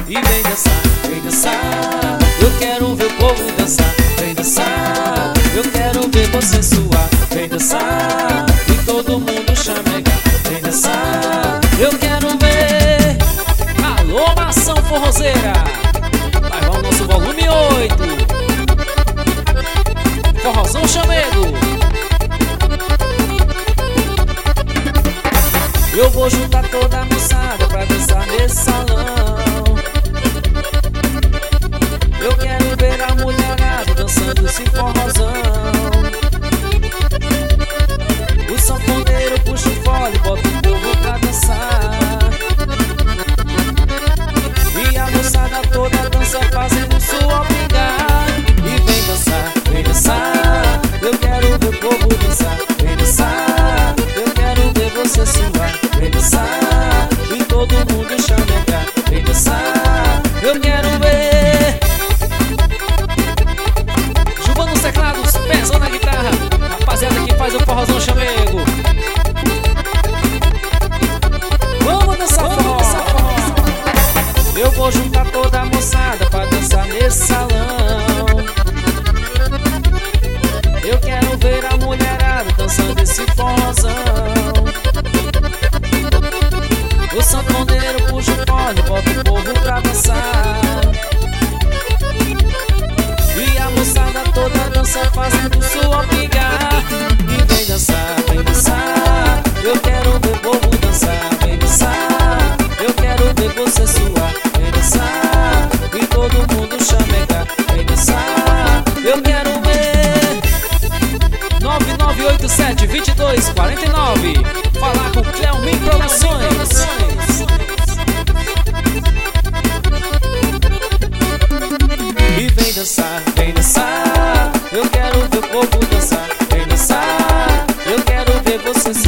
e vem dançar, vem dançar. Eu quero ver o povo dançar, vem dançar. Eu quero ver você suar, vem dançar. E todo mundo chamegar, vem dançar. Eu quero ver. Alô, nação forrozeira, vai lá o nosso volume 8, Forrozão Chamego. Eu vou juntar toda a moçada pra dançar nesse salão. Eu quero ver a mulherada dançando esse forrozão. O sanfoneiro puxa o fole, bota o povo pra dançar. E a moçada toda dança fazendo sua pingar. E vem dançar, vem dançar. Eu quero ver o povo dançar, vem dançar. Eu quero ver você suar, vem dançar. E todo mundo chamegar, vem dançar. Eu quero ver Juba nos teclados, Pezão na guitarra, rapaziada que faz o forrozão chamego. Vamos dançar forró. Eu vou juntar toda a moçada pra dançar nesse salão. Eu quero ver a mulherada dançando esse forrozão. O sanfoneiro puxa o fole, bota o povo pra dançar. E a moçada toda dança fazendo sua pingar. E vem dançar, vem dançar. Eu quero ver o povo dançar, vem dançar. Eu quero ver você suar, vem dançar. E todo mundo chamegar, vem dançar. Eu quero ver 9987-2249. Falar com Cleomin Produções. E vem dançar, vem dançar. Eu quero ver o povo dançar, vem dançar. Eu quero ver você